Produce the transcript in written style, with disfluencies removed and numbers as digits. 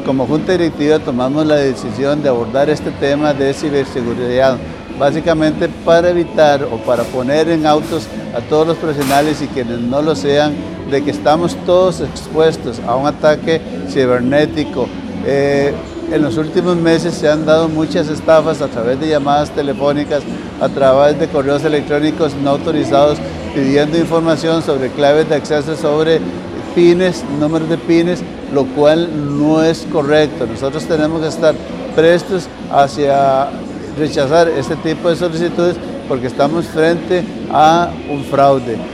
como Junta Directiva tomamos la decisión de abordar este tema de ciberseguridad, básicamente para evitar o para poner en autos a todos los profesionales y quienes no lo sean, de que estamos todos expuestos a un ataque cibernético. En los últimos meses se han dado muchas estafas a través de llamadas telefónicas, a través de correos electrónicos no autorizados, pidiendo información sobre claves de acceso, sobre pines, números de pines, lo cual no es correcto. Nosotros tenemos que estar prestos hacia rechazar este tipo de solicitudes porque estamos frente a un fraude.